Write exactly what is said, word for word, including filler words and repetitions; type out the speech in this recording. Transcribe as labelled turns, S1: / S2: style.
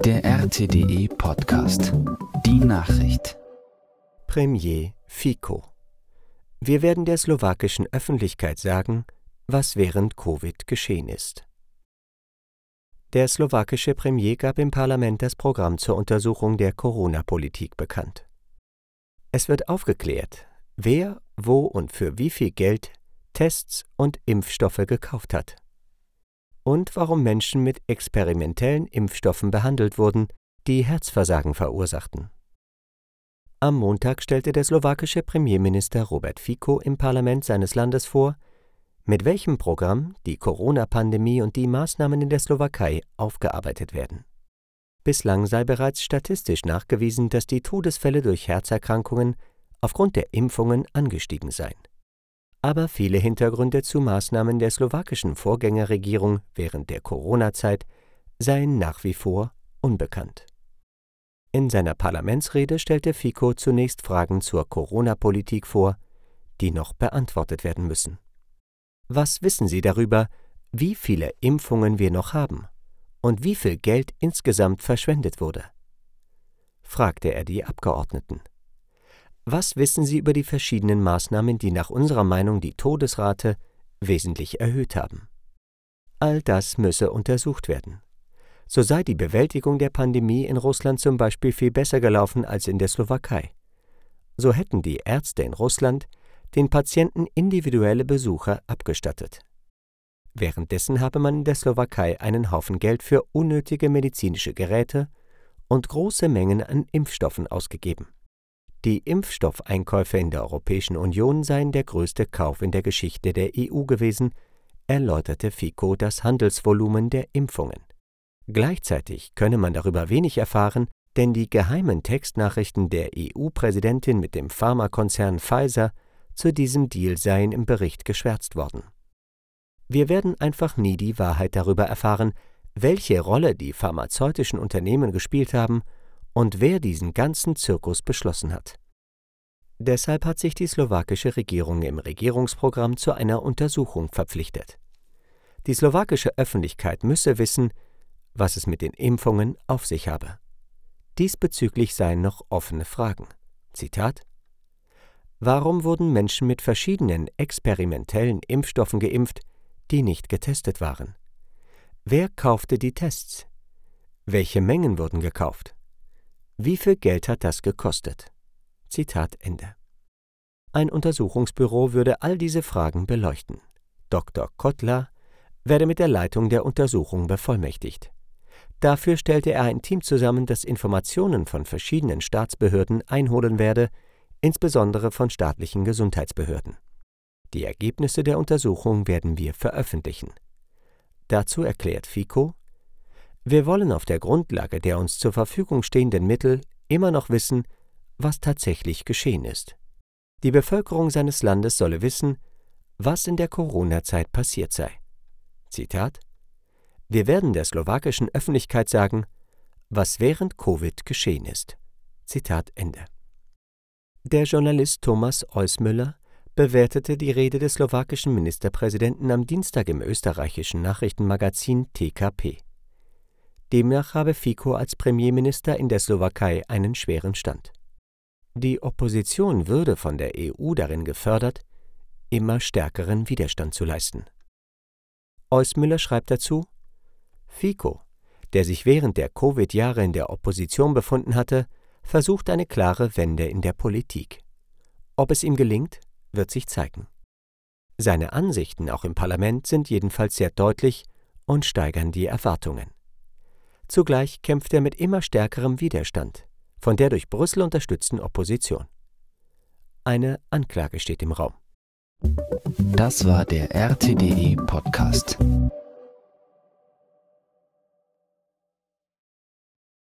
S1: Der R T D E-Podcast. Die Nachricht.
S2: Premier Fico. Wir werden der slowakischen Öffentlichkeit sagen, was während Covid geschehen ist. Der slowakische Premier gab im Parlament das Programm zur Untersuchung der Corona-Politik bekannt. Es wird aufgeklärt, wer, wo und für wie viel Geld Tests und Impfstoffe gekauft hat. Und warum Menschen mit experimentellen Impfstoffen behandelt wurden, die Herzversagen verursachten. Am Montag stellte der slowakische Premierminister Robert Fico im Parlament seines Landes vor, mit welchem Programm die Corona-Pandemie und die Maßnahmen in der Slowakei aufgearbeitet werden. Bislang sei bereits statistisch nachgewiesen, dass die Todesfälle durch Herzerkrankungen aufgrund der Impfungen angestiegen seien. Aber viele Hintergründe zu Maßnahmen der slowakischen Vorgängerregierung während der Corona-Zeit seien nach wie vor unbekannt. In seiner Parlamentsrede stellte Fico zunächst Fragen zur Corona-Politik vor, die noch beantwortet werden müssen. Was wissen Sie darüber, wie viele Impfungen wir noch haben und wie viel Geld insgesamt verschwendet wurde? Fragte er die Abgeordneten. Was wissen Sie über die verschiedenen Maßnahmen, die nach unserer Meinung die Todesrate wesentlich erhöht haben? All das müsse untersucht werden. So sei die Bewältigung der Pandemie in Russland zum Beispiel viel besser gelaufen als in der Slowakei. So hätten die Ärzte in Russland den Patienten individuelle Besuche abgestattet. Währenddessen habe man in der Slowakei einen Haufen Geld für unnötige medizinische Geräte und große Mengen an Impfstoffen ausgegeben. Die Impfstoffeinkäufe in der Europäischen Union seien der größte Kauf in der Geschichte der E U gewesen, erläuterte Fico das Handelsvolumen der Impfungen. Gleichzeitig könne man darüber wenig erfahren, denn die geheimen Textnachrichten der E U-Präsidentin mit dem Pharmakonzern Pfizer zu diesem Deal seien im Bericht geschwärzt worden. Wir werden einfach nie die Wahrheit darüber erfahren, welche Rolle die pharmazeutischen Unternehmen gespielt haben und wer diesen ganzen Zirkus beschlossen hat. Deshalb hat sich die slowakische Regierung im Regierungsprogramm zu einer Untersuchung verpflichtet. Die slowakische Öffentlichkeit müsse wissen, was es mit den Impfungen auf sich habe. Diesbezüglich seien noch offene Fragen. Zitat: Warum wurden Menschen mit verschiedenen experimentellen Impfstoffen geimpft, die nicht getestet waren? Wer kaufte die Tests? Welche Mengen wurden gekauft? Wie viel Geld hat das gekostet? Zitat Ende. Ein Untersuchungsbüro würde all diese Fragen beleuchten. Doktor Kotlar werde mit der Leitung der Untersuchung bevollmächtigt. Dafür stellte er ein Team zusammen, das Informationen von verschiedenen Staatsbehörden einholen werde, insbesondere von staatlichen Gesundheitsbehörden. Die Ergebnisse der Untersuchung werden wir veröffentlichen. Dazu erklärt Fico: Wir wollen auf der Grundlage der uns zur Verfügung stehenden Mittel immer noch wissen, was tatsächlich geschehen ist. Die Bevölkerung seines Landes solle wissen, was in der Corona-Zeit passiert sei. Zitat: Wir werden der slowakischen Öffentlichkeit sagen, was während Covid geschehen ist. Zitat Ende. Der Journalist Thomas Eusmüller bewertete die Rede des slowakischen Ministerpräsidenten am Dienstag im österreichischen Nachrichtenmagazin T K P. Demnach habe Fico als Premierminister in der Slowakei einen schweren Stand. Die Opposition würde von der E U darin gefördert, immer stärkeren Widerstand zu leisten. Eusmüller schreibt dazu: Fico, der sich während der Covid-Jahre in der Opposition befunden hatte, versucht eine klare Wende in der Politik. Ob es ihm gelingt, wird sich zeigen. Seine Ansichten auch im Parlament sind jedenfalls sehr deutlich und steigern die Erwartungen. Zugleich kämpft er mit immer stärkerem Widerstand von der durch Brüssel unterstützten Opposition. Eine Anklage steht im Raum.
S1: Das war der R T D E-Podcast.